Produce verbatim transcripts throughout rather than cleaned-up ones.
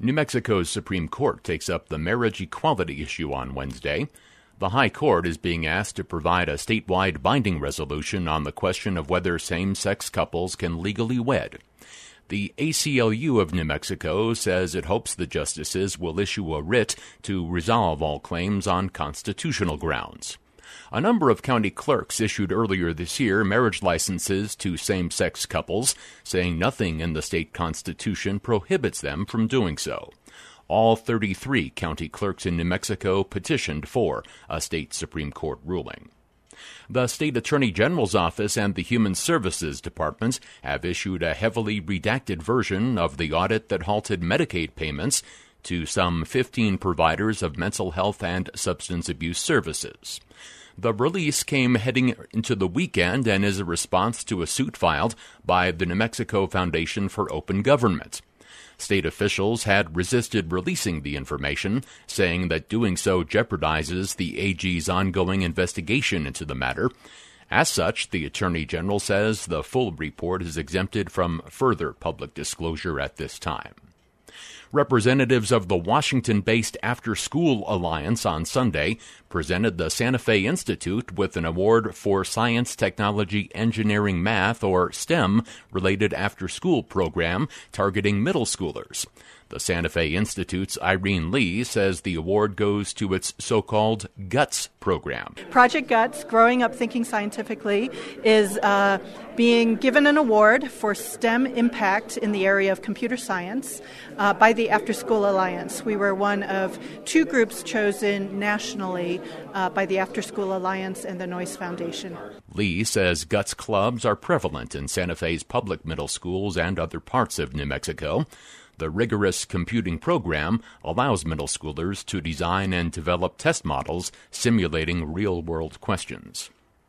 New Mexico's Supreme Court takes up the marriage equality issue on Wednesday. The High Court is being asked to provide a statewide binding resolution on the question of whether same-sex couples can legally wed. The A C L U of New Mexico says it hopes the justices will issue a writ to resolve all claims on constitutional grounds. A number of county clerks issued earlier this year marriage licenses to same-sex couples, saying nothing in the state constitution prohibits them from doing so. All thirty-three county clerks in New Mexico petitioned for a state Supreme Court ruling. The State Attorney General's Office and the Human Services Department have issued a heavily redacted version of the audit that halted Medicaid payments to some fifteen providers of mental health and substance abuse services. The release came heading into the weekend and is a response to a suit filed by the New Mexico Foundation for Open Government. State officials had resisted releasing the information, saying that doing so jeopardizes the A G's ongoing investigation into the matter. As such, the Attorney General says the full report is exempted from further public disclosure at this time. Representatives of the Washington-based After School Alliance on Sunday presented the Santa Fe Institute with an award for Science, Technology, Engineering, Math, or STEM-related after-school program targeting middle schoolers. The Santa Fe Institute's Irene Lee says the award goes to its so-called GUTS program. Project GUTS, Growing Up Thinking Scientifically, is uh, being given an award for STEM impact in the area of computer science uh, by the After School Alliance. We were one of two groups chosen nationally uh, by the After School Alliance and the Noyce Foundation. Lee says GUTS clubs are prevalent in Santa Fe's public middle schools and other parts of New Mexico. The rigorous computing program allows middle schoolers to design and develop test models simulating real-world questions.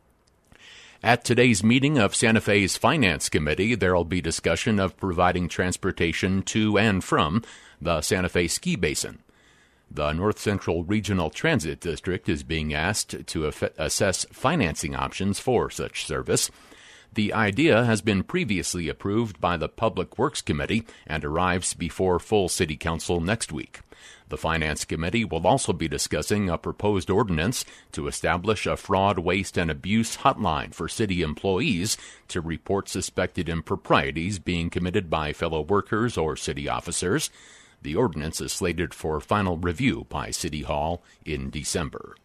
At today's meeting of Santa Fe's Finance Committee, there will be discussion of providing transportation to and from the Santa Fe Ski Basin. The North Central Regional Transit District is being asked to assess financing options for such service. The idea has been previously approved by the Public Works Committee and arrives before full City Council next week. The Finance Committee will also be discussing a proposed ordinance to establish a fraud, waste, and abuse hotline for city employees to report suspected improprieties being committed by fellow workers or city officers. The ordinance is slated for final review by City Hall in December.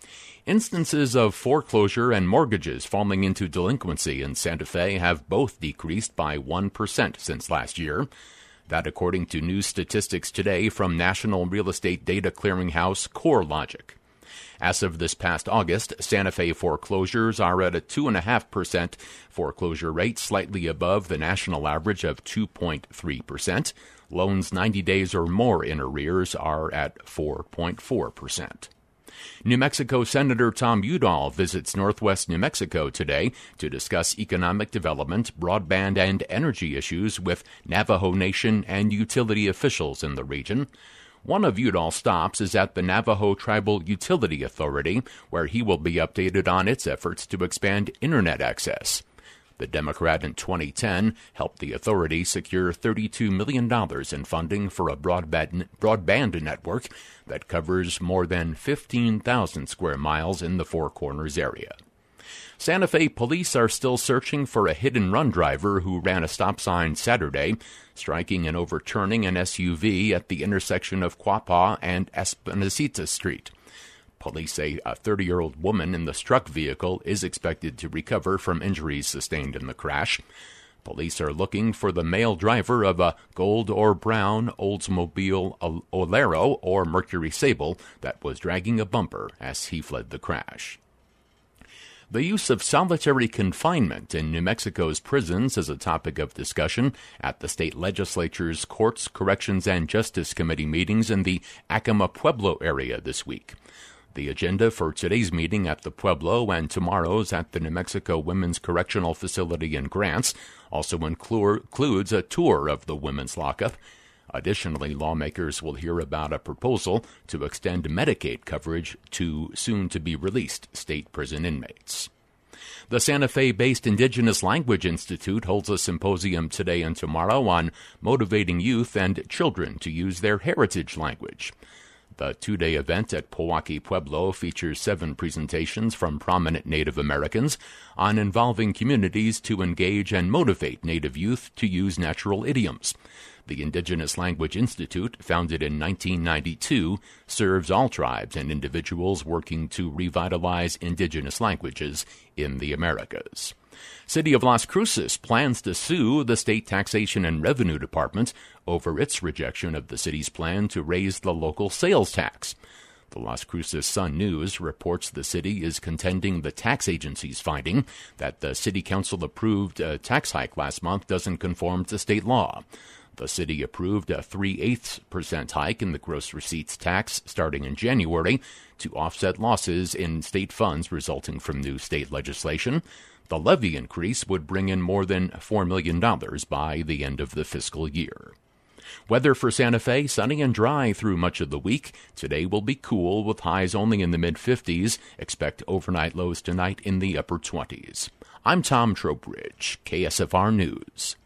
Instances of foreclosure and mortgages falling into delinquency in Santa Fe have both decreased by one percent since last year. That according to new statistics today from National Real Estate Data Clearinghouse CoreLogic. As of this past August, Santa Fe foreclosures are at a two point five percent foreclosure rate, slightly above the national average of two point three percent. Loans ninety days or more in arrears are at four point four percent. New Mexico Senator Tom Udall visits northwest New Mexico today to discuss economic development, broadband, and energy issues with Navajo Nation and utility officials in the region. One of Udall's stops is at the Navajo Tribal Utility Authority, where he will be updated on its efforts to expand Internet access. The Democrat in twenty ten helped the authority secure thirty-two million dollars in funding for a broadband, broadband network that covers more than fifteen thousand square miles in the Four Corners area. Santa Fe police are still searching for a hit-and-run driver who ran a stop sign Saturday, striking and overturning an S U V at the intersection of Quapaw and Espinacita Street. Police say a thirty-year-old woman in the struck vehicle is expected to recover from injuries sustained in the crash. Police are looking for the male driver of a gold or brown Oldsmobile Olero or Mercury Sable that was dragging a bumper as he fled the crash. The use of solitary confinement in New Mexico's prisons is a topic of discussion at the state legislature's Courts, Corrections, and Justice Committee meetings in the Acoma Pueblo area this week. The agenda for today's meeting at the Pueblo and tomorrow's at the New Mexico Women's Correctional Facility in Grants also includes a tour of the women's lockup. Additionally, lawmakers will hear about a proposal to extend Medicaid coverage to soon-to-be-released state prison inmates. The Santa Fe-based Indigenous Language Institute holds a symposium today and tomorrow on motivating youth and children to use their heritage language. The two-day event at Pojoaque Pueblo features seven presentations from prominent Native Americans on involving communities to engage and motivate Native youth to use natural idioms. The Indigenous Language Institute, founded in nineteen ninety-two, serves all tribes and individuals working to revitalize indigenous languages in the Americas. City of Las Cruces plans to sue the State Taxation and Revenue Department over its rejection of the city's plan to raise the local sales tax. The Las Cruces Sun-News reports the city is contending the tax agency's finding that the city council-approved uh, tax hike last month doesn't conform to state law. The city approved a three-eighths percent hike in the gross receipts tax starting in January to offset losses in state funds resulting from new state legislation. The levy increase would bring in more than four million dollars by the end of the fiscal year. Weather for Santa Fe, sunny and dry through much of the week. Today will be cool with highs only in the mid-fifties. Expect overnight lows tonight in the upper twenties. I'm Tom Trowbridge, K S F R News.